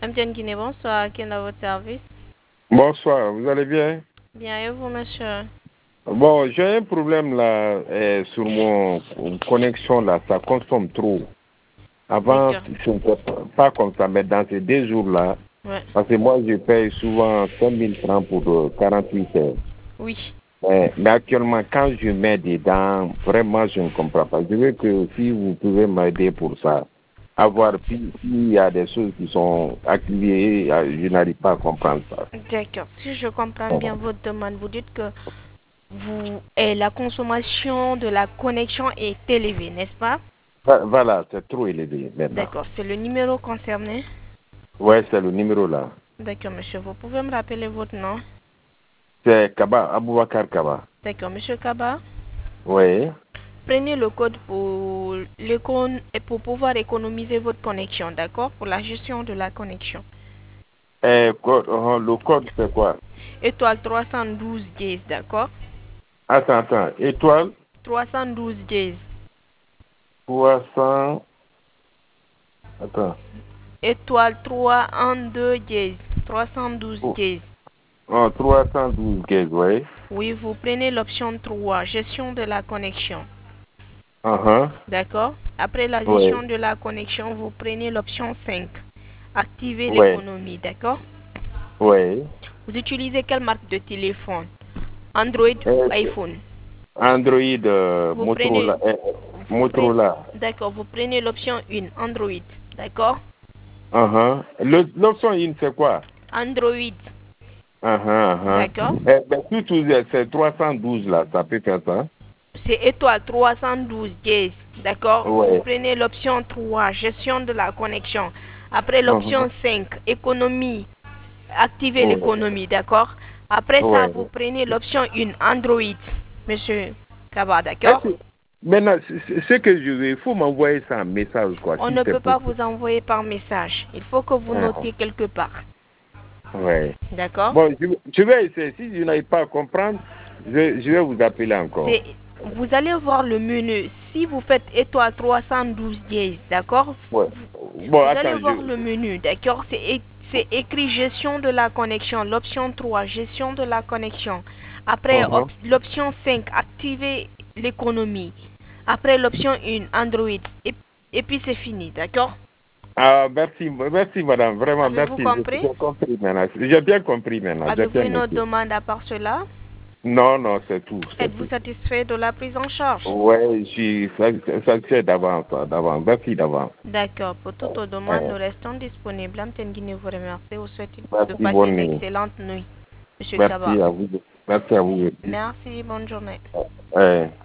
MTN Guinée, bonsoir. Qui est dans votre service? Bonsoir, vous allez bien? Bien, et vous, monsieur? Bon, j'ai un problème là sur mon connexion là, ça consomme trop. Avant, ce n'était pas comme ça, mais dans ces 2 jours là, ouais. Parce que moi je paye souvent 5 000 francs pour 48 heures. Oui. Mais actuellement, quand je mets dedans, vraiment je ne comprends pas. Je veux que si vous pouvez m'aider pour ça, avoir s'il y a des choses qui sont activées, je n'arrive pas à comprendre ça. D'accord. Si je comprends bien votre demande, vous dites que la consommation de la connexion est élevée, n'est-ce pas? Voilà, c'est trop élevé maintenant. D'accord. C'est le numéro concerné? Oui, c'est le numéro là. D'accord, monsieur. Vous pouvez me rappeler votre nom? C'est Kaba, Aboubakar Kaba. D'accord, monsieur Kaba. Oui. Prenez le code pour pouvoir économiser votre connexion, d'accord? Pour la gestion de la connexion. Le code, c'est quoi? Étoile 312 dièse, d'accord? Attends. Étoile 312 dièse. 300. Attends. Étoile 312 dièse. 312 dièse. 312 dièse, oui. Oui, vous prenez l'option 3, gestion de la connexion. D'accord? Après la gestion de la connexion, vous prenez l'option 5, activer l'économie, d'accord? Oui. Vous utilisez quelle marque de téléphone? Android ou iPhone? Android, Motorola. D'accord, vous prenez l'option 1, Android, d'accord? L'option 1, c'est quoi? Android. D'accord? C'est 312 là, ça peut faire ça? C'est étoile 312 dièse, d'accord? Ouais. Vous prenez l'option 3, gestion de la connexion. Après l'option 5, économie, activer l'économie, d'accord? Après ça, vous prenez l'option 1, Android, monsieur Kaba, d'accord? Maintenant, ce que je veux, il faut m'envoyer ça en message, quoi. On ne peut pas vous envoyer par message. Il faut que vous notiez quelque part. Ouais. D'accord? Bon, je vais essayer. Si je n'arrive pas à comprendre, je vais vous appeler encore. Vous allez voir le menu. Si vous faites étoile 312 dièse, d'accord? Ouais. Vous allez voir le menu, d'accord? C'est écrit gestion de la connexion. L'option 3, gestion de la connexion. Après, l'option 5, activer l'économie. Après, l'option 1, Android. Et puis, c'est fini, d'accord? Ah, merci madame, vraiment, merci. Avez-vous compris? J'ai compris maintenant. J'ai bien compris maintenant. Avez-vous une autre demande à part cela? Non, c'est tout. Êtes-vous satisfait de la prise en charge? Oui, je suis satisfait d'avance. Merci d'avance. D'accord. Pour toute autre demande, nous restons disponibles. Amten Guinée vous remercie. Vous souhaite de Merci, passer une excellente nuit, monsieur Kaba. Merci à vous. Merci à vous. Merci, bonne journée.